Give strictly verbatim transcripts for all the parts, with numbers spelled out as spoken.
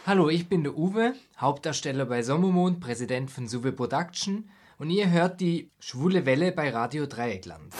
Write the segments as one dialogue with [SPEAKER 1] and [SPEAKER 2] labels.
[SPEAKER 1] Hallo, ich bin der Uwe, Hauptdarsteller bei Sommermond, Präsident von Suwe Production und ihr hört die Schwule Welle bei Radio Dreieckland.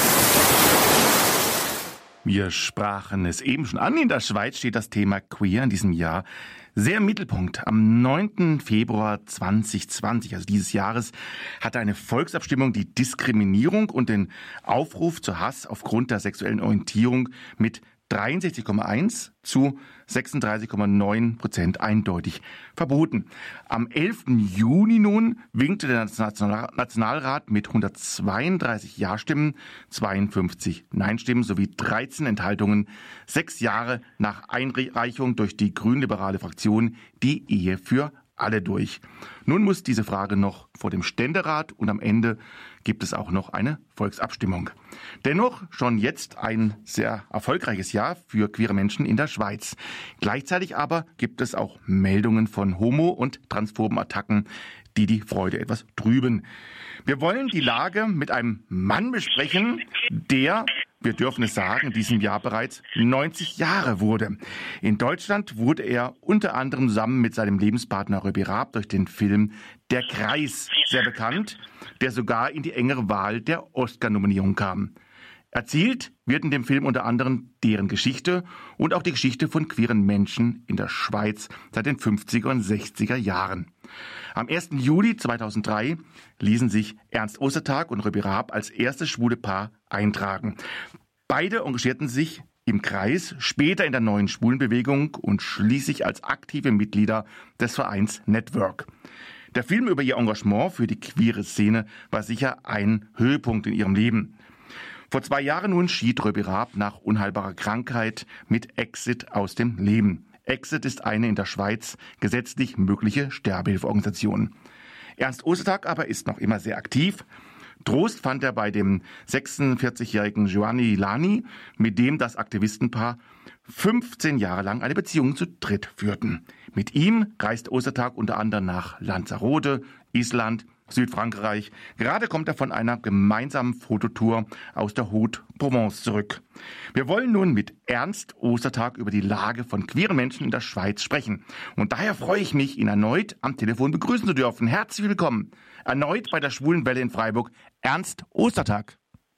[SPEAKER 2] Wir sprachen es eben schon an. In der Schweiz steht das Thema Queer in diesem Jahr sehr im Mittelpunkt. Am neunten Februar zweitausendzwanzig, also dieses Jahres, hatte eine Volksabstimmung die Diskriminierung und den Aufruf zu Hass aufgrund der sexuellen Orientierung mit dreiundsechzig Komma eins zu sechsunddreißig Komma neun Prozent eindeutig verboten. Am elften Juni nun winkte der Nationalrat mit hundertzweiunddreißig Ja-Stimmen, zweiundfünfzig Nein-Stimmen sowie dreizehn Enthaltungen sechs Jahre nach Einreichung durch die grünliberale Fraktion die Ehe für alle durch. Nun muss diese Frage noch vor dem Ständerat und am Ende gibt es auch noch eine Volksabstimmung. Dennoch schon jetzt ein sehr erfolgreiches Jahr für queere Menschen in der Schweiz. Gleichzeitig aber gibt es auch Meldungen von homo- und transphoben Attacken, die die Freude etwas trüben. Wir wollen die Lage mit einem Mann besprechen, der, wir dürfen es sagen, in diesem Jahr bereits neunzig Jahre wurde. In Deutschland wurde er unter anderem zusammen mit seinem Lebenspartner Röbi Raab durch den Film Der Kreis sehr bekannt, der sogar in die engere Wahl der Oscar-Nominierung kam. Erzählt wird in dem Film unter anderem deren Geschichte und auch die Geschichte von queeren Menschen in der Schweiz seit den fünfziger und sechziger Jahren. Am ersten Juli zweitausenddrei ließen sich Ernst Ostertag und Röbi Raab als erstes schwule Paar eintragen. Beide engagierten sich im Kreis, später in der neuen Schwulenbewegung und schließlich als aktive Mitglieder des Vereins Network. Der Film über ihr Engagement für die queere Szene war sicher ein Höhepunkt in ihrem Leben. Vor zwei Jahren nun schied Röbi Raab nach unheilbarer Krankheit mit Exit aus dem Leben. Exit ist eine in der Schweiz gesetzlich mögliche Sterbehilfeorganisation. Ernst Ostertag aber ist noch immer sehr aktiv. Trost fand er bei dem sechsundvierzigjährigen Giovanni Lani, mit dem das Aktivistenpaar fünfzehn Jahre lang eine Beziehung zu dritt führten. Mit ihm reist Ostertag unter anderem nach Lanzarote, Island, Südfrankreich. Gerade kommt er von einer gemeinsamen Fototour aus der Haute-Provence zurück. Wir wollen nun mit Ernst Ostertag über die Lage von queeren Menschen in der Schweiz sprechen. Und daher freue ich mich, ihn erneut am Telefon begrüßen zu dürfen. Herzlich willkommen. Erneut bei der Schwulen Welle in Freiburg, Ernst Ostertag.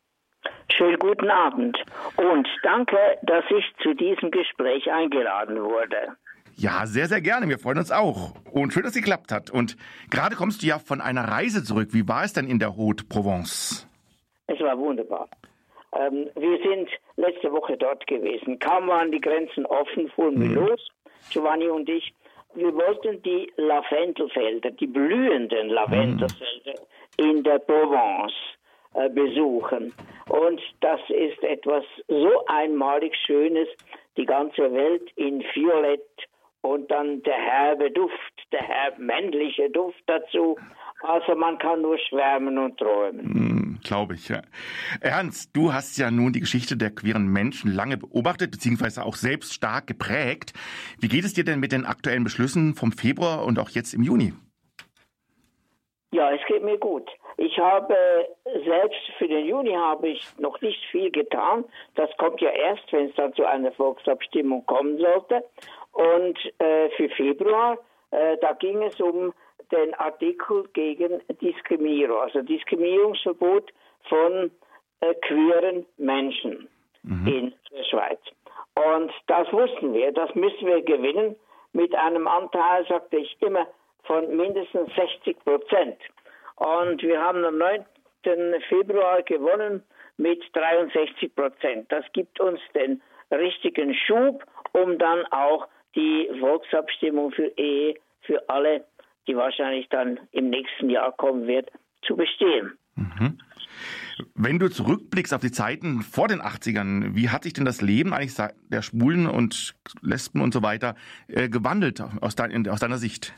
[SPEAKER 3] Schönen guten Abend und danke, dass ich zu diesem Gespräch eingeladen wurde.
[SPEAKER 2] Ja, sehr, sehr gerne. Wir freuen uns auch. Und schön, dass es geklappt hat. Und gerade kommst du ja von einer Reise zurück. Wie war es denn in der Haute-Provence?
[SPEAKER 3] Es war wunderbar. Ähm, wir sind letzte Woche dort gewesen. Kaum waren die Grenzen offen, fuhren wir mhm. los, Giovanni und ich. Wir wollten die Lavendelfelder, die blühenden Lavendelfelder mhm. in der Provence äh, besuchen. Und das ist etwas so einmalig Schönes, die ganze Welt in Violett. Und dann der herbe Duft, der herb männliche Duft dazu. Also man kann nur schwärmen und träumen.
[SPEAKER 2] Mm, Glaube ich, ja. Ernst, du hast ja nun die Geschichte der queeren Menschen lange beobachtet, beziehungsweise auch selbst stark geprägt. Wie geht es dir denn mit den aktuellen Beschlüssen vom Februar und auch jetzt im Juni?
[SPEAKER 3] Ja, es geht mir gut. Ich habe selbst für den Juni habe ich noch nicht viel getan. Das kommt ja erst, wenn es dann zu einer Volksabstimmung kommen sollte. Und äh, für Februar, äh, da ging es um den Artikel gegen Diskriminierung, also Diskriminierungsverbot von äh, queeren Menschen mhm. in der Schweiz. Und das wussten wir, das müssen wir gewinnen mit einem Anteil, sagte ich immer, von mindestens sechzig Prozent. Und wir haben am neunten Februar gewonnen mit dreiundsechzig Prozent. Das gibt uns den richtigen Schub, um dann auch die Volksabstimmung für Ehe für alle, die wahrscheinlich dann im nächsten Jahr kommen wird, zu bestehen.
[SPEAKER 2] Mhm. Wenn du zurückblickst auf die Zeiten vor den achtzigern, wie hat sich denn das Leben eigentlich der Schwulen und Lesben und so weiter äh, gewandelt aus, dein, aus deiner Sicht?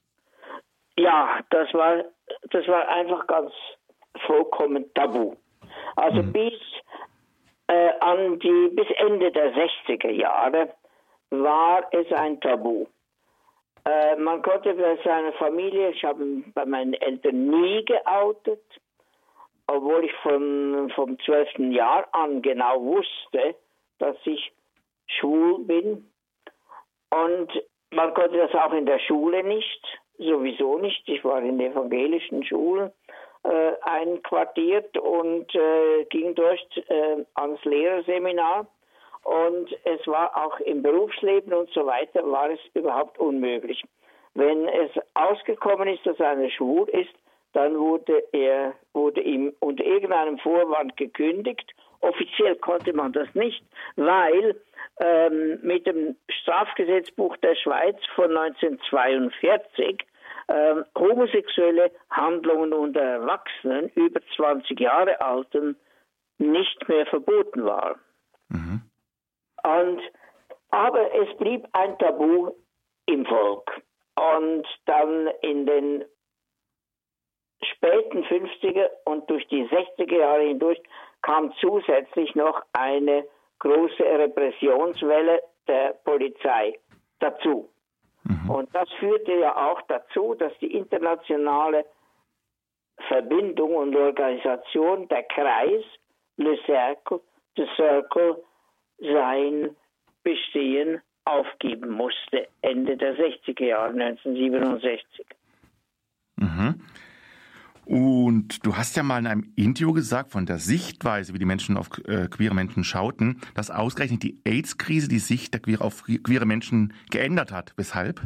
[SPEAKER 3] Ja, das war, das war einfach ganz vollkommen tabu. Also mhm. bis, äh, an die, bis Ende der sechziger Jahre war es ein Tabu. Äh, man konnte bei seiner Familie, ich habe bei meinen Eltern nie geoutet, obwohl ich von, vom zwölften Jahr an genau wusste, dass ich schwul bin. Und man konnte das auch in der Schule nicht, sowieso nicht. Ich war in evangelischen Schulen äh, einquartiert und äh, ging durch äh, ans Lehrerseminar. Und es war auch im Berufsleben und so weiter, war es überhaupt unmöglich. Wenn es ausgekommen ist, dass einer schwul ist, dann wurde er, wurde ihm unter irgendeinem Vorwand gekündigt. Offiziell konnte man das nicht, weil ähm, mit dem Strafgesetzbuch der Schweiz von neunzehnhundertzweiundvierzig ähm, homosexuelle Handlungen unter Erwachsenen über zwanzig Jahre Alten nicht mehr verboten waren. Mhm. Und, aber es blieb ein Tabu im Volk. Und dann in den späten fünfziger und durch die sechziger Jahre hindurch kam zusätzlich noch eine große Repressionswelle der Polizei dazu. Mhm. Und das führte ja auch dazu, dass die internationale Verbindung und Organisation, der Kreis, Le Cercle, the Circle, sein Bestehen aufgeben musste, Ende der sechziger Jahre, neunzehnhundertsiebenundsechzig.
[SPEAKER 2] Mhm. Und du hast ja mal in einem Interview gesagt, von der Sichtweise, wie die Menschen auf äh, queere Menschen schauten, dass ausgerechnet die AIDS-Krise die Sicht der queer, auf queere Menschen geändert hat. Weshalb?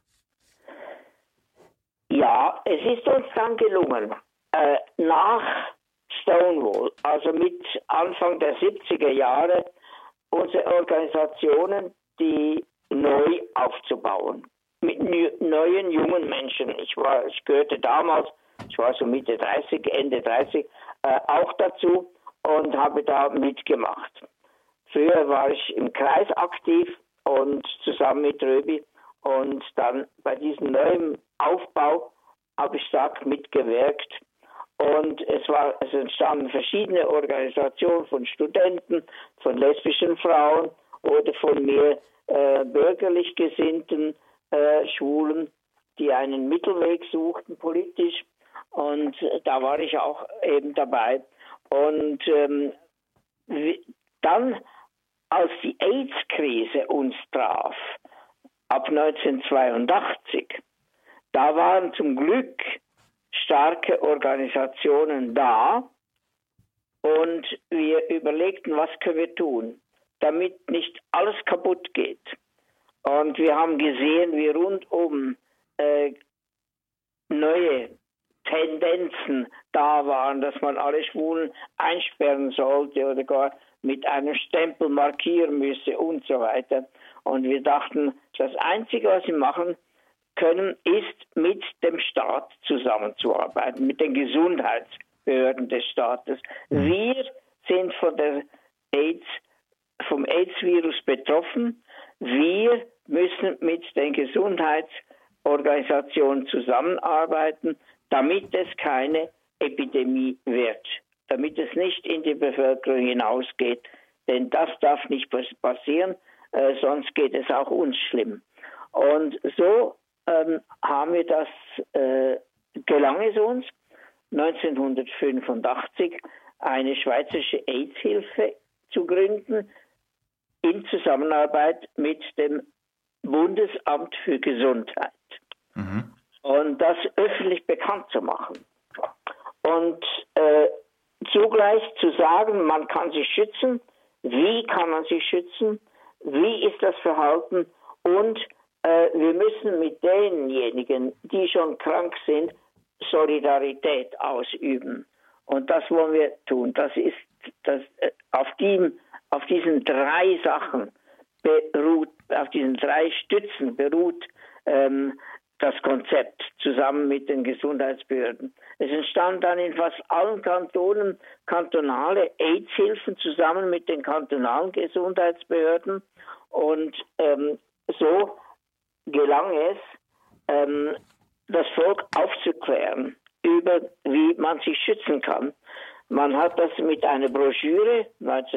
[SPEAKER 3] Ja, es ist uns dann gelungen, äh, nach Stonewall, also mit Anfang der siebziger Jahre, unsere Organisationen, die neu aufzubauen. Mit neuen, jungen Menschen. Ich war, ich gehörte damals, ich war so Mitte dreißig, Ende dreißig, äh, auch dazu und habe da mitgemacht. Früher war ich im Kreis aktiv und zusammen mit Röbi und dann bei diesem neuen Aufbau habe ich stark mitgewirkt. Und es war, es entstanden verschiedene Organisationen von Studenten, von lesbischen Frauen oder von mehr äh, bürgerlich gesinnten äh, Schwulen, die einen Mittelweg suchten politisch. Und äh, da war ich auch eben dabei. Und ähm, wie, dann, als die AIDS-Krise uns traf, ab neunzehnhundertzweiundachtzig, da waren zum Glück starke Organisationen da und wir überlegten, was können wir tun, damit nicht alles kaputt geht. Und wir haben gesehen, wie rundum äh, neue Tendenzen da waren, dass man alle Schwulen einsperren sollte oder gar mit einem Stempel markieren müsse und so weiter. Und wir dachten, das Einzige, was wir machen können, ist mit dem Staat zusammenzuarbeiten, mit den Gesundheitsbehörden des Staates. Wir sind von der AIDS, vom AIDS-Virus betroffen. Wir müssen mit den Gesundheitsorganisationen zusammenarbeiten, damit es keine Epidemie wird, damit es nicht in die Bevölkerung hinausgeht. Denn das darf nicht passieren, äh, sonst geht es auch uns schlimm. Und so ähm, haben wir das, äh, gelang es uns, neunzehnhundertfünfundachtzig eine schweizerische AIDS-Hilfe zu gründen, in Zusammenarbeit mit dem Bundesamt für Gesundheit. Mhm. Und das öffentlich bekannt zu machen. Und äh, zugleich zu sagen, man kann sich schützen, wie kann man sich schützen, wie ist das Verhalten und äh, wir müssen mit denjenigen, die schon krank sind, Solidarität ausüben. Und das wollen wir tun. Das ist das, äh, auf, die, auf diesen drei Sachen beruht, auf diesen drei Stützen beruht ähm, das Konzept zusammen mit den Gesundheitsbehörden. Es entstand dann in fast allen Kantonen kantonale AIDS-Hilfen zusammen mit den kantonalen Gesundheitsbehörden und ähm, so gelang es, ähm, das Volk aufzuklären über, wie man sich schützen kann. Man hat das mit einer Broschüre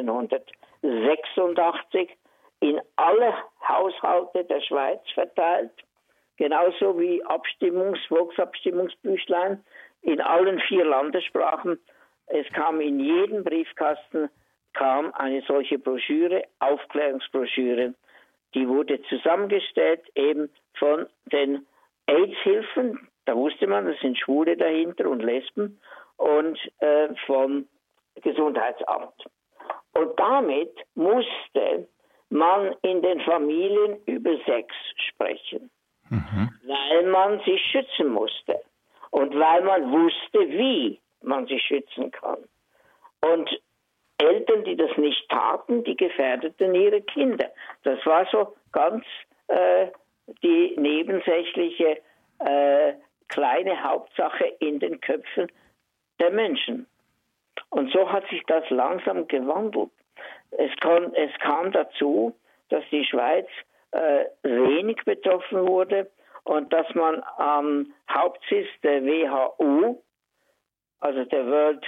[SPEAKER 3] neunzehnhundertsechsundachtzig in alle Haushalte der Schweiz verteilt, genauso wie Abstimmungs-, Volksabstimmungsbüchlein in allen vier Landessprachen. Es kam in jedem Briefkasten kam eine solche Broschüre, Aufklärungsbroschüre die wurde zusammengestellt eben von den AIDS-Hilfen, da wusste man, das sind Schwule dahinter und Lesben, und äh, vom Gesundheitsamt. Und damit musste man in den Familien über Sex sprechen, mhm. weil man sich schützen musste und weil man wusste, wie man sich schützen kann. Und Eltern, die das nicht taten, die gefährdeten ihre Kinder. Das war so ganz äh, die nebensächliche äh, kleine Hauptsache in den Köpfen der Menschen. Und so hat sich das langsam gewandelt. Es, kann, es kam dazu, dass die Schweiz äh, wenig betroffen wurde und dass man am Hauptsitz der W H O, also der World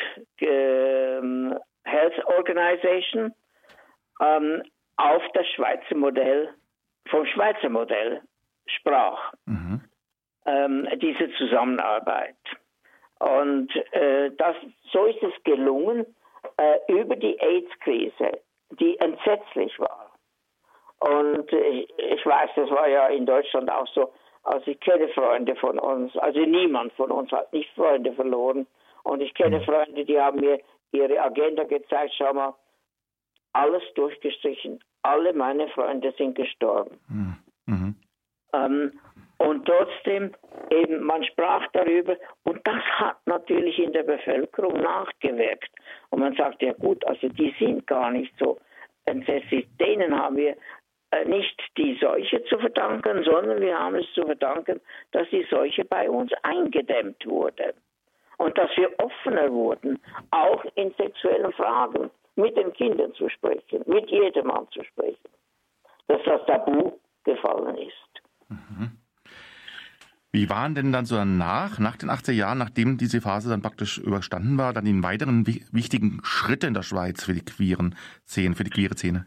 [SPEAKER 3] äh, Health Organization, ähm, auf das Schweizer Modell, vom Schweizer Modell sprach, mhm. ähm, diese Zusammenarbeit. Und äh, das, so ist es gelungen, äh, über die AIDS-Krise, die entsetzlich war. Und ich, ich weiß, das war ja in Deutschland auch so, also ich kenne Freunde von uns, also niemand von uns hat nicht Freunde verloren. Und ich kenne Freunde, die haben mir ihre Agenda gezeigt, schau mal, alles durchgestrichen. Alle meine Freunde sind gestorben. Mhm. Ähm, und trotzdem, eben, man sprach darüber und das hat natürlich in der Bevölkerung nachgewirkt. Und man sagt, ja gut, also die sind gar nicht so entsetzlich. Denen haben wir äh, nicht die Seuche zu verdanken, sondern wir haben es zu verdanken, dass die Seuche bei uns eingedämmt wurde. Und dass wir offener wurden, auch in sexuellen Fragen mit den Kindern zu sprechen, mit jedermann zu sprechen. Dass das Tabu gefallen ist.
[SPEAKER 2] Mhm. Wie waren denn dann so danach, nach den achtziger Jahren, nachdem diese Phase dann praktisch überstanden war, dann die weiteren wichtigen Schritte in der Schweiz für die queeren Szene, für die queere Szene?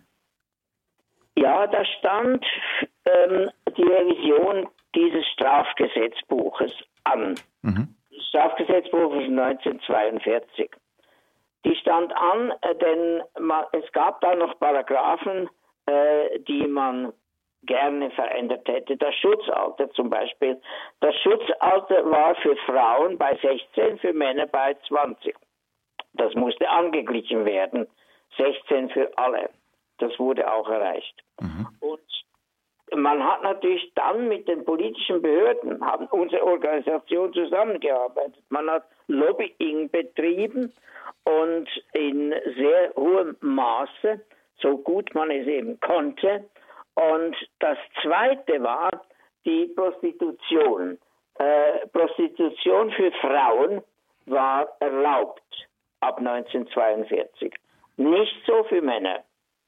[SPEAKER 3] Ja, da stand ähm, die Revision dieses Strafgesetzbuches an. Mhm. Das Strafgesetzbuch ist neunzehnhundertzweiundvierzig. Die stand an, äh, denn man, es gab da noch Paragraphen, äh, die man gerne verändert hätte. Das Schutzalter zum Beispiel. Das Schutzalter war für Frauen bei sechzehn, für Männer bei zwanzig. Das musste angeglichen werden. sechzehn für alle. Das wurde auch erreicht. Mhm. Und man hat natürlich dann mit den politischen Behörden, haben unsere Organisation zusammengearbeitet. Man hat Lobbying betrieben und in sehr hohem Maße, so gut man es eben konnte. Und das Zweite war die Prostitution. Äh, Prostitution für Frauen war erlaubt ab neunzehnhundertzweiundvierzig. Nicht so für Männer.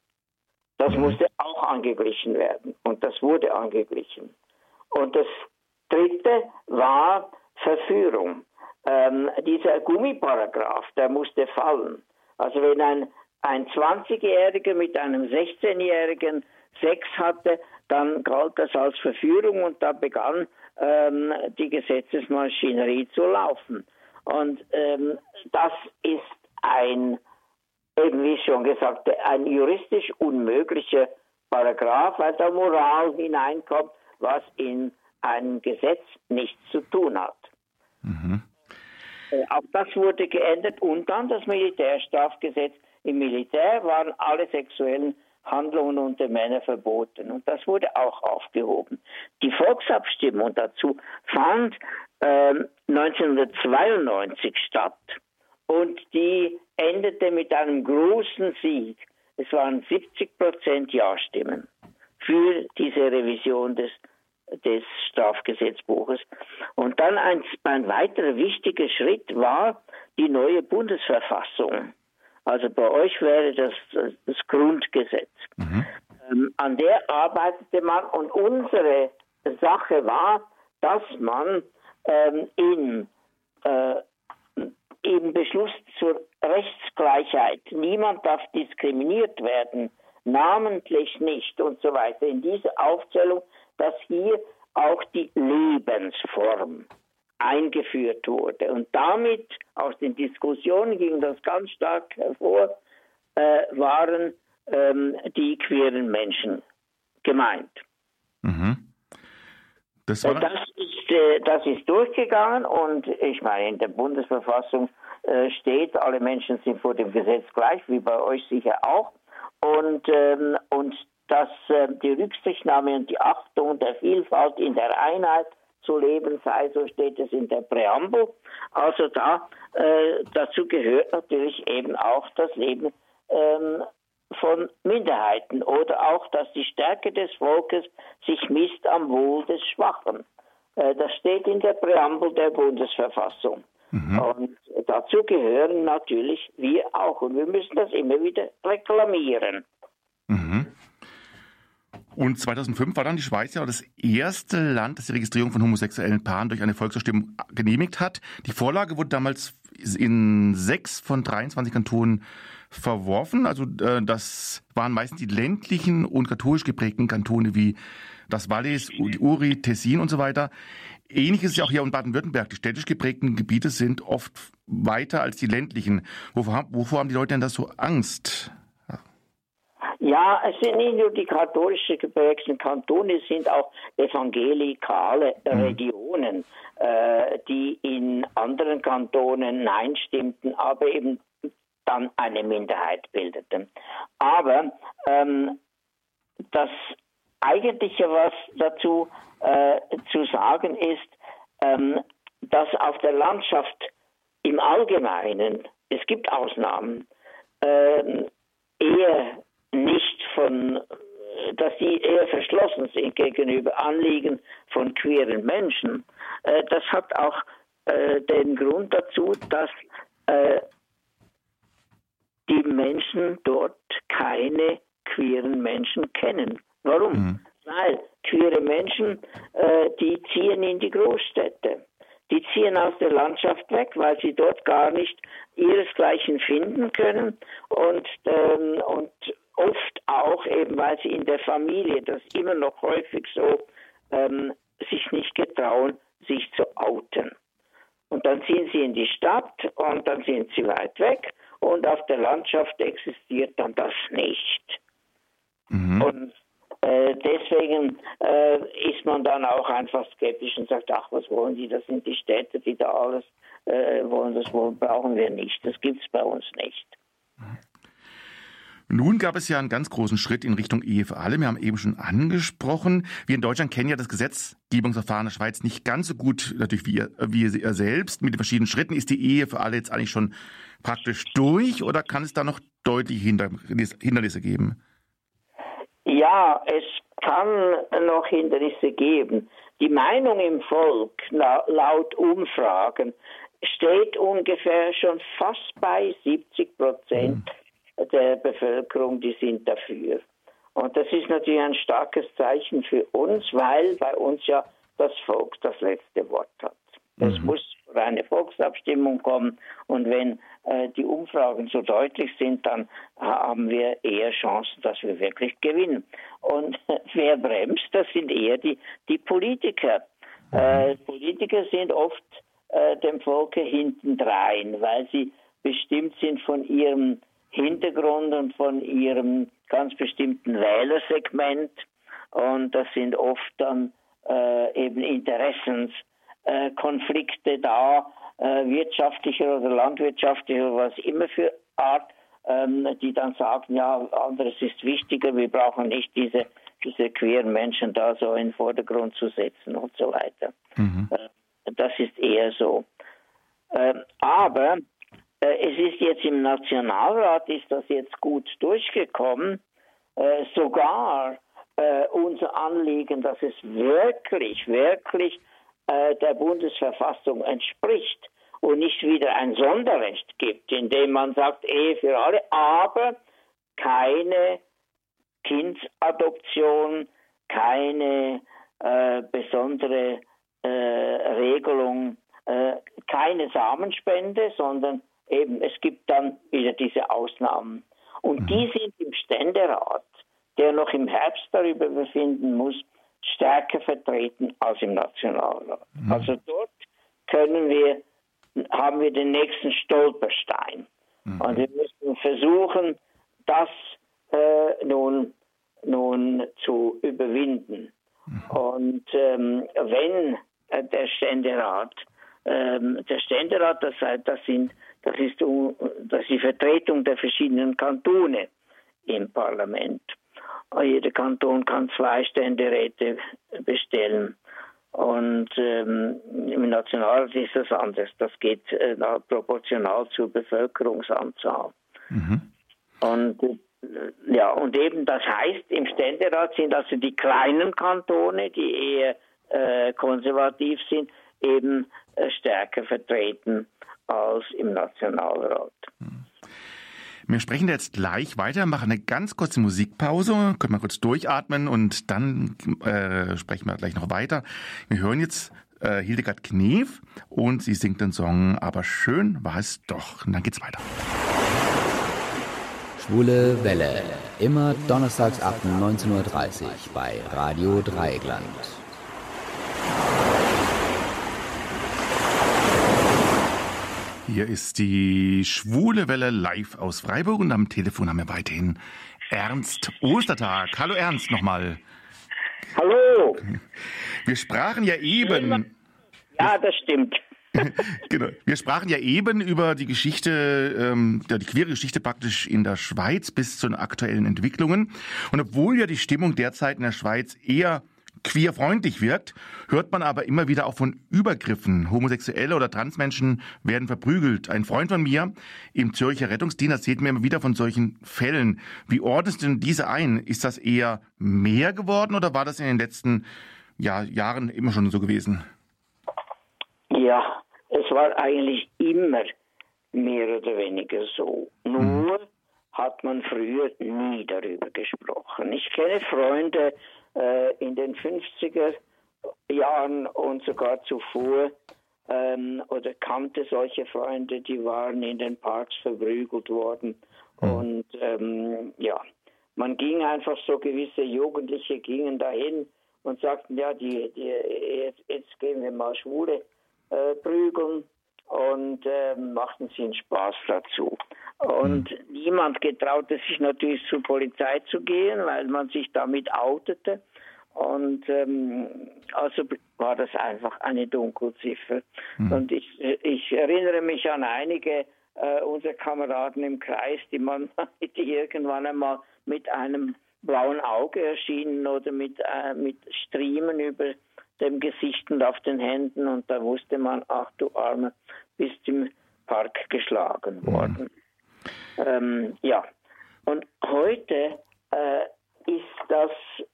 [SPEAKER 3] Das musste auch angeglichen werden. Und das wurde angeglichen. Und das Dritte war Verführung. Ähm, dieser Gummiparagraph, der musste fallen. Also wenn ein, ein zwanzigjähriger mit einem sechzehnjährigen Sex hatte, dann galt das als Verführung und da begann ähm, die Gesetzesmaschinerie zu laufen. Und ähm, das ist ein, eben wie schon gesagt, ein juristisch unmöglicher Paragraph, weil da Moral hineinkommt, was in einem Gesetz nichts zu tun hat. Mhm. Äh, auch das wurde geändert und dann das Militärstrafgesetz. Im Militär waren alle sexuellen Handlungen unter Männer verboten. Und das wurde auch aufgehoben. Die Volksabstimmung dazu fand äh, neunzehnhundertzweiundneunzig statt und die endete mit einem großen Sieg. Es waren siebzig Prozent Ja-Stimmen für diese Revision des, des Strafgesetzbuches. Und dann ein, ein weiterer wichtiger Schritt war die neue Bundesverfassung. Also bei euch wäre das das Grundgesetz. Mhm. Ähm, an der arbeitete man und unsere Sache war, dass man ähm, in, äh, im Beschluss zur Rechtsgleichheit, niemand darf diskriminiert werden, namentlich nicht und so weiter, in dieser Aufzählung, dass hier auch die Lebensform eingeführt wurde. Und damit, aus den Diskussionen ging das ganz stark hervor, äh, waren ähm, die queeren Menschen gemeint.
[SPEAKER 2] Mhm. Das, war
[SPEAKER 3] das, ist, äh, das ist durchgegangen und ich meine, in der Bundesverfassung äh, steht, alle Menschen sind vor dem Gesetz gleich, wie bei euch sicher auch. Und, ähm, und dass äh, die Rücksichtnahme und die Achtung der Vielfalt in der Einheit zu leben sei, so steht es in der Präambel. Also da äh, dazu gehört natürlich eben auch das Leben ähm, von Minderheiten oder auch, dass die Stärke des Volkes sich misst am Wohl des Schwachen. Äh, das steht in der Präambel der Bundesverfassung. Mhm. Und dazu gehören natürlich wir auch. Und wir müssen das immer wieder reklamieren.
[SPEAKER 2] Mhm. Und zweitausendfünf war dann die Schweiz ja das erste Land, das die Registrierung von homosexuellen Paaren durch eine Volksabstimmung genehmigt hat. Die Vorlage wurde damals in sechs von dreiundzwanzig Kantonen verworfen. Also äh, das waren meistens die ländlichen und katholisch geprägten Kantone wie das Wallis, die Uri, Tessin und so weiter. Ähnlich ist es ja auch hier in Baden-Württemberg. Die städtisch geprägten Gebiete sind oft weiter als die ländlichen. Wovor, wovor haben die Leute denn da so Angst?
[SPEAKER 3] Ja, es sind nicht nur die katholisch geprägten Kantone, es sind auch evangelikale mhm. Regionen, äh, die in anderen Kantonen Nein stimmten, aber eben dann eine Minderheit bildeten. Aber ähm, das Eigentliche, was dazu äh, zu sagen ist, ähm, dass auf der Landschaft im Allgemeinen, es gibt Ausnahmen, äh, eher nicht von, dass sie eher verschlossen sind gegenüber Anliegen von queeren Menschen. Äh, das hat auch äh, den Grund dazu, dass äh, die Menschen dort keine queeren Menschen kennen. Warum? Mhm. Weil queere Menschen, äh, die ziehen in die Großstädte. Die ziehen aus der Landschaft weg, weil sie dort gar nicht ihresgleichen finden können und, ähm, und oft auch eben, weil sie in der Familie, das ist immer noch häufig so, ähm, sich nicht getrauen, sich zu outen. Und dann ziehen sie in die Stadt und dann sind sie weit weg und auf der Landschaft existiert dann das nicht. Mhm. Und äh, deswegen äh, ist man dann auch einfach skeptisch und sagt, ach, was wollen die, das sind die Städte, die da alles äh, wollen, das wollen, brauchen wir nicht, das gibt es bei uns nicht.
[SPEAKER 2] Mhm. Nun gab es ja einen ganz großen Schritt in Richtung Ehe für alle. Wir haben eben schon angesprochen. Wir in Deutschland kennen ja das Gesetzgebungsverfahren der Schweiz nicht ganz so gut, natürlich wie ihr, wie ihr selbst. Mit den verschiedenen Schritten ist die Ehe für alle jetzt eigentlich schon praktisch durch oder kann es da noch deutliche Hindernisse geben?
[SPEAKER 3] Ja, es kann noch Hindernisse geben. Die Meinung im Volk laut Umfragen steht ungefähr schon fast bei siebzig Prozent. Mhm. Der Bevölkerung, die sind dafür. Und das ist natürlich ein starkes Zeichen für uns, weil bei uns ja das Volk das letzte Wort hat. Es mhm. muss für eine Volksabstimmung kommen und wenn äh, die Umfragen so deutlich sind, dann haben wir eher Chancen, dass wir wirklich gewinnen. Und äh, wer bremst, das sind eher die, die Politiker. Mhm. Äh, Politiker sind oft äh, dem Volke hintendrein, weil sie bestimmt sind von ihrem Hintergrund und von ihrem ganz bestimmten Wählersegment und das sind oft dann äh, eben Interessenskonflikte äh, da, äh, wirtschaftlicher oder landwirtschaftlicher oder was immer für Art, ähm, die dann sagen, ja, anderes ist wichtiger, wir brauchen nicht diese, diese queeren Menschen da so in den Vordergrund zu setzen und so weiter. Mhm. Äh, das ist eher so. Äh, aber es ist jetzt im Nationalrat, ist das jetzt gut durchgekommen, äh, sogar äh, unser Anliegen, dass es wirklich, wirklich äh, der Bundesverfassung entspricht und nicht wieder ein Sonderrecht gibt, indem man sagt, Ehe für alle, aber keine Kindsadoption, keine äh, besondere äh, Regelung, äh, keine Samenspende, sondern eben, es gibt dann wieder diese Ausnahmen. Und mhm. die sind im Ständerat, der noch im Herbst darüber befinden muss, stärker vertreten als im Nationalrat. Mhm. Also dort können wir, haben wir den nächsten Stolperstein. Mhm. Und wir müssen versuchen, das äh, nun nun zu überwinden. Mhm. Und ähm, wenn äh, der Ständerat, ähm, der Ständerat, das, das, sind, das, ist, das ist die Vertretung der verschiedenen Kantone im Parlament. Jeder Kanton kann zwei Ständeräte bestellen. Und ähm, im Nationalrat ist das anders. Das geht äh, proportional zur Bevölkerungsanzahl. Mhm. Und äh, ja, und eben das heißt, im Ständerat sind also die kleinen Kantone, die eher äh, konservativ sind, eben äh, stärker vertreten als im Nationalrat.
[SPEAKER 2] Mhm. Wir sprechen jetzt gleich weiter, machen eine ganz kurze Musikpause, können wir kurz durchatmen und dann äh, sprechen wir gleich noch weiter. Wir hören jetzt äh, Hildegard Knef und sie singt den Song Aber schön war es doch. Und dann geht's weiter.
[SPEAKER 4] Schwule Welle, immer donnerstags ab neunzehn Uhr dreißig bei Radio Dreieckland.
[SPEAKER 2] Hier ist die Schwule Welle live aus Freiburg und am Telefon haben wir weiterhin Ernst Ostertag. Hallo Ernst nochmal.
[SPEAKER 3] Hallo.
[SPEAKER 2] Wir sprachen ja eben...
[SPEAKER 3] Ja, das stimmt.
[SPEAKER 2] Genau. Wir sprachen ja eben über die Geschichte, ähm, die queere Geschichte praktisch in der Schweiz bis zu den aktuellen Entwicklungen. Und obwohl ja die Stimmung derzeit in der Schweiz eher queerfreundlich wirkt, hört man aber immer wieder auch von Übergriffen. Homosexuelle oder Transmenschen werden verprügelt. Ein Freund von mir im Zürcher Rettungsdienst erzählt mir immer wieder von solchen Fällen. Wie ordnest du denn diese ein? Ist das eher mehr geworden oder war das in den letzten ja, Jahren immer schon so gewesen?
[SPEAKER 3] Ja, es war eigentlich immer mehr oder weniger so. Nur mhm. hat man früher nie darüber gesprochen. Ich kenne Freunde äh, in den fünfziger Jahren und sogar zuvor ähm, oder kannte solche Freunde, die waren in den Parks verprügelt worden. Mhm. Und ähm, ja, man ging einfach so, gewisse Jugendliche gingen dahin und sagten, ja, die, die, jetzt, jetzt gehen wir mal Schwule äh, prügeln. Und äh, machten sie einen Spaß dazu. Und mhm. niemand getraute sich natürlich zur Polizei zu gehen, weil man sich damit outete. Und ähm, also war das einfach eine Dunkelziffer. Mhm. Und ich, ich erinnere mich an einige äh, unserer Kameraden im Kreis, die man die irgendwann einmal mit einem blauen Auge erschienen oder mit, äh, mit Striemen über dem Gesicht und auf den Händen, und da wusste man, ach du Arme, bist im Park geschlagen worden. Mhm. Ähm, ja, und heute äh, ist das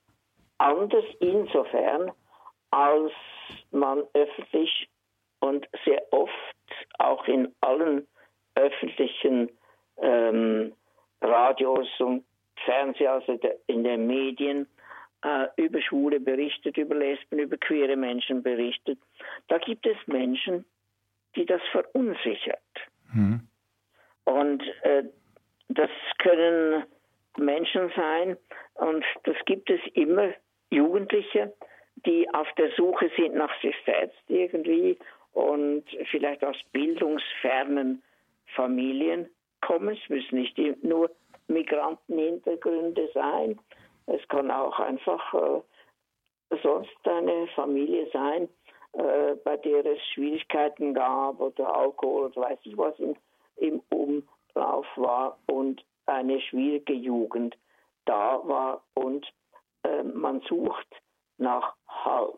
[SPEAKER 3] anders insofern, als man öffentlich und sehr oft auch in allen öffentlichen ähm, Radios und Fernseher, also in den Medien, Uh, über Schwule berichtet, über Lesben, über queere Menschen berichtet. Da gibt es Menschen, die das verunsichert. Mhm. Und uh, das können Menschen sein, und das gibt es immer, Jugendliche, die auf der Suche sind nach sich selbst irgendwie und vielleicht aus bildungsfernen Familien kommen. Es müssen nicht nur Migrantenhintergründe sein. Es kann auch einfach äh, sonst eine Familie sein, äh, bei der es Schwierigkeiten gab oder Alkohol oder weiß ich was im, im Umlauf war und eine schwierige Jugend da war und äh, man sucht nach Halt.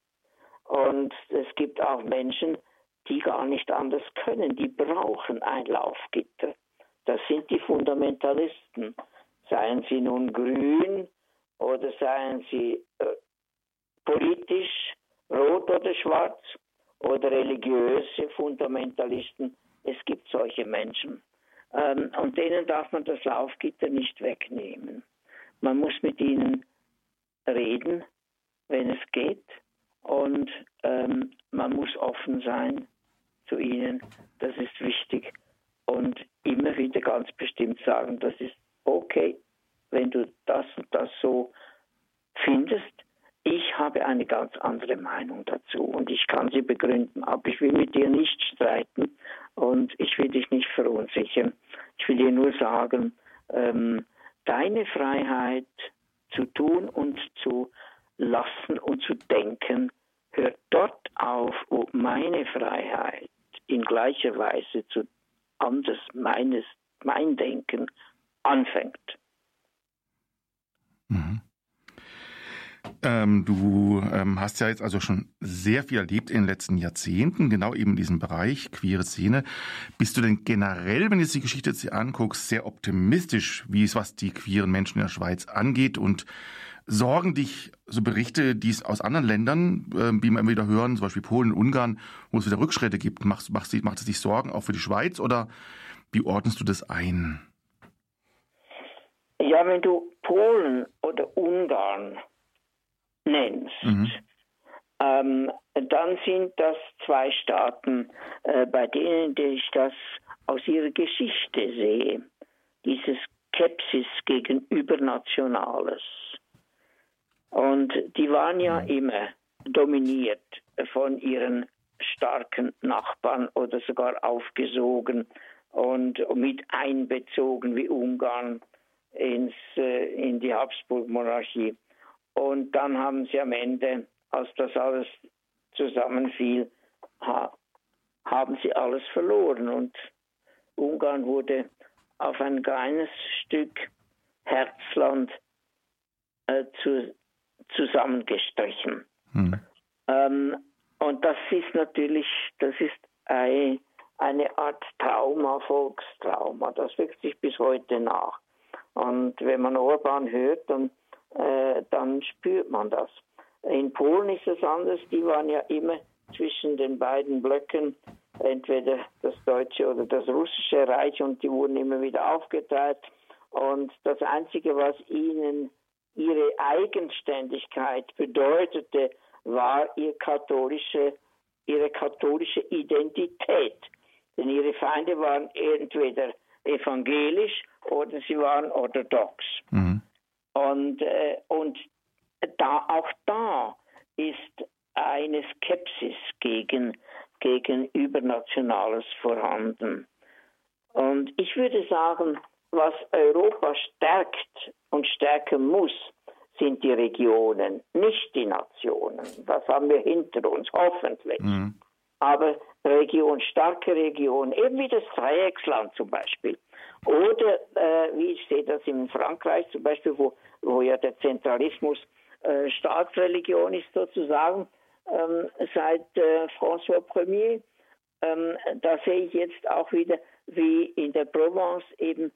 [SPEAKER 3] Und es gibt auch Menschen, die gar nicht anders können, die brauchen ein Laufgitter. Das sind die Fundamentalisten. Seien sie nun grün oder seien sie äh, politisch, rot oder schwarz oder religiöse Fundamentalisten. Es gibt solche Menschen. Ähm, und denen darf man das Laufgitter nicht wegnehmen. Man muss mit ihnen reden, wenn es geht. Und ähm, man muss offen sein zu ihnen. Das ist wichtig. Und immer wieder ganz bestimmt sagen, das ist okay, wenn du das und das so findest. Ich habe eine ganz andere Meinung dazu und ich kann sie begründen, aber ich will mit dir nicht streiten und ich will dich nicht verunsichern. Ich will dir nur sagen, ähm, deine Freiheit zu tun und zu lassen und zu denken, hört dort auf, wo meine Freiheit in gleicher Weise zu anders, meines, mein Denken anfängt.
[SPEAKER 2] Mhm. Ähm, du ähm, hast ja jetzt also schon sehr viel erlebt in den letzten Jahrzehnten, genau eben in diesem Bereich, queere Szene. Bist du denn generell, wenn du jetzt die Geschichte jetzt hier anguckst, sehr optimistisch, wie es was die queeren Menschen in der Schweiz angeht? Und sorgen dich so Berichte, die es aus anderen Ländern, äh, wie wir immer wieder hören, zum Beispiel Polen und Ungarn, wo es wieder Rückschritte gibt, macht, macht, macht es dich Sorgen auch für die Schweiz oder wie ordnest du das ein?
[SPEAKER 3] Ja, wenn du Polen oder Ungarn nennst, mhm. ähm, dann sind das zwei Staaten, äh, bei denen ich das aus ihrer Geschichte sehe, diese Skepsis gegen Übernationales. Und die waren ja immer dominiert von ihren starken Nachbarn oder sogar aufgesogen und mit einbezogen wie Ungarn ins, äh, in die Habsburg-Monarchie. Und dann haben sie am Ende, als das alles zusammenfiel, ha, haben sie alles verloren. Und Ungarn wurde auf ein kleines Stück Herzland äh, zu, zusammengestrichen. Hm. Ähm, und das ist natürlich, das ist ein, eine Art Trauma, Volkstrauma. Das wirkt sich bis heute nach. Und wenn man Orban hört, dann Äh, dann spürt man das. In Polen ist es anders. Die waren ja immer zwischen den beiden Blöcken, entweder das deutsche oder das russische Reich, und die wurden immer wieder aufgeteilt. Und das Einzige, was ihnen ihre Eigenständigkeit bedeutete, war ihr katholische, ihre katholische Identität. Denn ihre Feinde waren entweder evangelisch oder sie waren orthodox. Mhm. Und, äh, und da, auch da ist eine Skepsis gegen, gegen Übernationales vorhanden. Und ich würde sagen, was Europa stärkt und stärken muss, sind die Regionen, nicht die Nationen. Das haben wir hinter uns, hoffentlich. Mhm. Aber Region, starke Regionen, eben wie das Dreiecksland zum Beispiel. Oder, äh, wie ich sehe das in Frankreich zum Beispiel, wo, wo ja der Zentralismus äh, Staatsreligion ist sozusagen, ähm, seit äh, François Premier. Ähm, da sehe ich jetzt auch wieder, wie in der Provence eben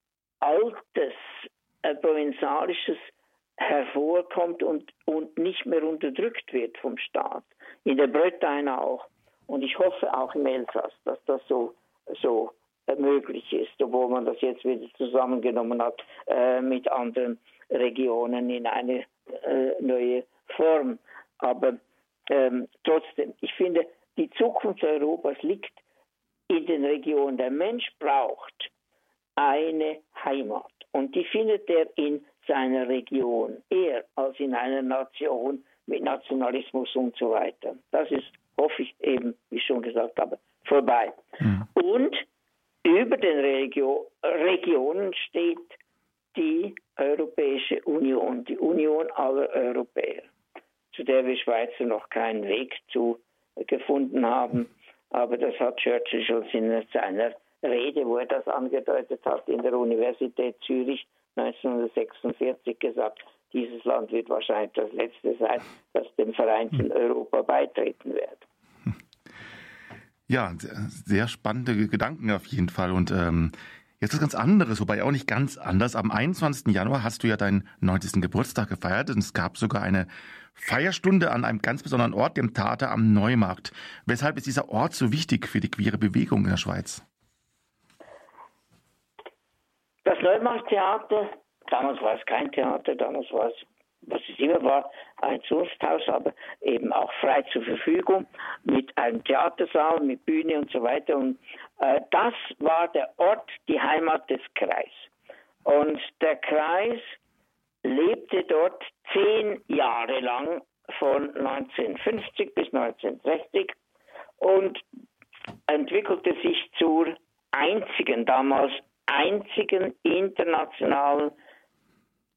[SPEAKER 3] altes, äh, provenzalisches hervorkommt und, und nicht mehr unterdrückt wird vom Staat. In der Bretagne auch. Und ich hoffe auch im Elsass, dass das so, so äh, möglich ist, obwohl man das jetzt wieder zusammengenommen hat äh, mit anderen Regionen in eine äh, neue Form. Aber ähm, trotzdem, ich finde, die Zukunft Europas liegt in den Regionen. Der Mensch braucht eine Heimat und die findet er in seiner Region, eher als in einer Nation mit Nationalismus und so weiter. Das ist, hoffe ich eben, wie ich schon gesagt habe, vorbei. Mhm. Und über den Regio- Regionen steht die Europäische Union, die Union aller Europäer, zu der wir Schweizer noch keinen Weg zu gefunden haben. Aber das hat Churchill schon in seiner Rede, wo er das angedeutet hat, in der Universität Zürich neunzehnhundertsechsundvierzig gesagt, dieses Land wird wahrscheinlich das letzte sein, das dem vereinten Europa beitreten wird.
[SPEAKER 2] Ja, sehr spannende Gedanken auf jeden Fall. Und ähm, jetzt was ganz anderes, wobei auch nicht ganz anders. Am einundzwanzigsten Januar hast du ja deinen neunzigsten Geburtstag gefeiert und es gab sogar eine Feierstunde an einem ganz besonderen Ort, dem Theater am Neumarkt. Weshalb ist dieser Ort so wichtig für die queere Bewegung in der Schweiz?
[SPEAKER 3] Das Neumarkttheater, damals war es kein Theater, damals war es, was es immer war, ein Zunfthaus, aber eben auch frei zur Verfügung, mit einem Theatersaal, mit Bühne und so weiter. Und äh, das war der Ort, die Heimat des Kreis. Und der Kreis lebte dort zehn Jahre lang, von neunzehnhundertfünfzig bis neunzehnhundertsechzig, und entwickelte sich zur einzigen, damals einzigen internationalen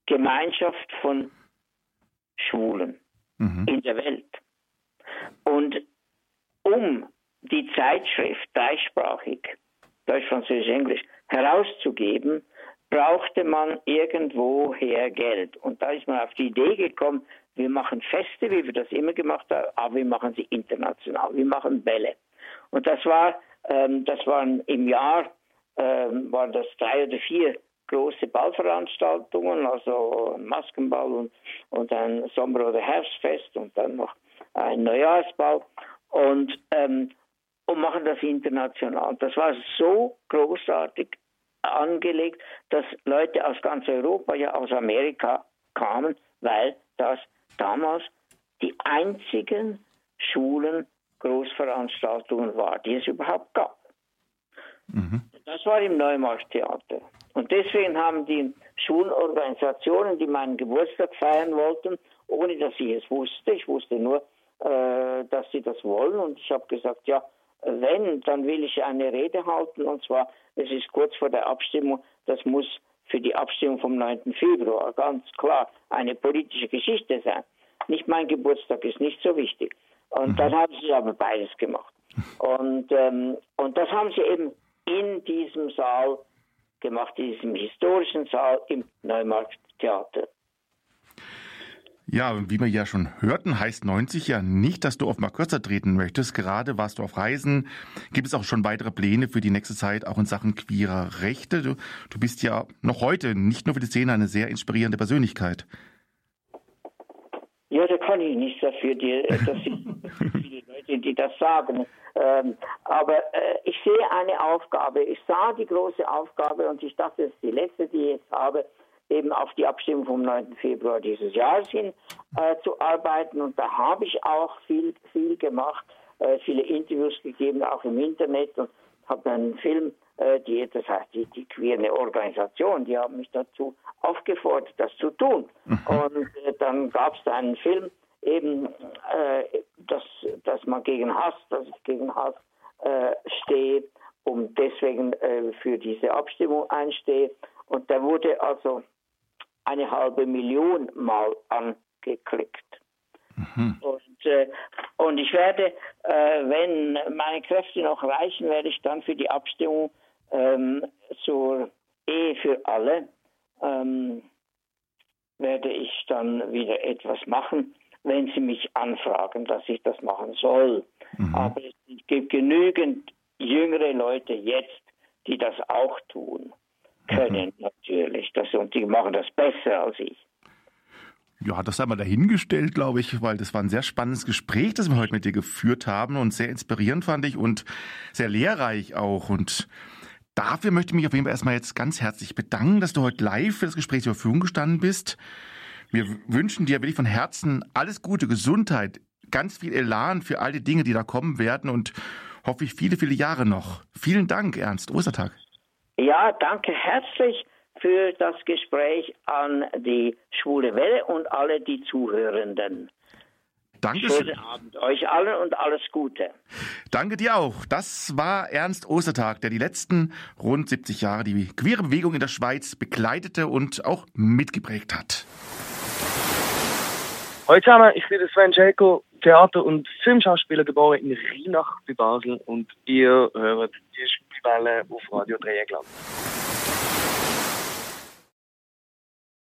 [SPEAKER 3] Gemeinschaft von Schwulen mhm. in der Welt. Und um die Zeitschrift dreisprachig, Deutsch, Französisch, Englisch, herauszugeben, brauchte man irgendwoher Geld. Und da ist man auf die Idee gekommen, wir machen Feste, wie wir das immer gemacht haben, aber wir machen sie international, wir machen Bälle. Und das war, ähm, das waren im Jahr, ähm, waren das drei oder vier große Ballveranstaltungen, also ein Maskenball und, und ein Sommer- oder Herbstfest und dann noch ein Neujahrsball und, ähm, und machen das international. Das war so großartig angelegt, dass Leute aus ganz Europa, ja aus Amerika kamen, weil das damals die einzigen schwulen Großveranstaltungen war, die es überhaupt gab. Mhm. Das war im Neumarkttheater. Und deswegen haben die schwulen Organisationen, die meinen Geburtstag feiern wollten, ohne dass ich es wusste, ich wusste nur, äh, dass sie das wollen. Und ich habe gesagt, ja, wenn, dann will ich eine Rede halten. Und zwar, es ist kurz vor der Abstimmung, das muss für die Abstimmung vom neunten Februar ganz klar eine politische Geschichte sein. Nicht mein Geburtstag ist nicht so wichtig. Und mhm. dann haben sie aber beides gemacht. Und, ähm, und das haben sie eben in diesem Saal gemacht, in diesem historischen Saal im Neumarkttheater.
[SPEAKER 2] Ja, wie wir ja schon hörten, heißt neunzig ja nicht, dass du auf mal kürzer treten möchtest. Gerade warst du auf Reisen. Gibt es auch schon weitere Pläne für die nächste Zeit, auch in Sachen queerer Rechte? Du, du bist ja noch heute, nicht nur für die Szene, eine sehr inspirierende Persönlichkeit.
[SPEAKER 3] Ja, da kann ich nichts dafür, die, das sind viele Leute, die das sagen. Ähm, aber äh, ich sehe eine Aufgabe. Ich sah die große Aufgabe und ich dachte, das ist die letzte, die ich jetzt habe, eben auf die Abstimmung vom neunten Februar dieses Jahres hin äh, zu arbeiten. Und da habe ich auch viel, viel gemacht, äh, viele Interviews gegeben, auch im Internet und habe einen Film, äh, die, das heißt die, die queere Organisation, die haben mich dazu aufgefordert, das zu tun. Mhm. Und äh, dann gab es einen Film, eben, äh, dass, dass man gegen Hass, dass ich gegen Hass äh, stehe und deswegen äh, für diese Abstimmung einstehe. Und der wurde also eine halbe Million Mal angeklickt. Mhm. Und, äh, und ich werde, äh, wenn meine Kräfte noch reichen, werde ich dann für die Abstimmung ähm, zur Ehe für alle, ähm, werde ich dann wieder etwas machen, wenn sie mich anfragen, dass ich das machen soll. Mhm. Aber es gibt genügend jüngere Leute jetzt, die das auch tun können, mhm. natürlich. Das, und die machen das besser als ich.
[SPEAKER 2] Ja, das haben wir dahingestellt, glaube ich, weil das war ein sehr spannendes Gespräch, das wir heute mit dir geführt haben und sehr inspirierend fand ich und sehr lehrreich auch. Und dafür möchte ich mich auf jeden Fall erstmal jetzt ganz herzlich bedanken, dass du heute live für das Gespräch zur Verfügung gestanden bist. Wir wünschen dir wirklich von Herzen alles Gute, Gesundheit, ganz viel Elan für all die Dinge, die da kommen werden und hoffe ich viele, viele Jahre noch. Vielen Dank, Ernst Ostertag.
[SPEAKER 3] Ja, danke herzlich für das Gespräch an die Schwule Welle und alle die Zuhörenden.
[SPEAKER 2] Dankeschön.
[SPEAKER 3] Schönen Abend euch allen und alles Gute.
[SPEAKER 2] Danke dir auch. Das war Ernst Ostertag, der die letzten rund siebzig Jahre die queere Bewegung in der Schweiz begleitete und auch mitgeprägt hat.
[SPEAKER 5] Hallo zusammen, ich bin Sven Schelko, Theater- und Filmschauspieler, geboren in Rheinach bei Basel und ihr hört die Schwule Welle auf Radio Dreieckland.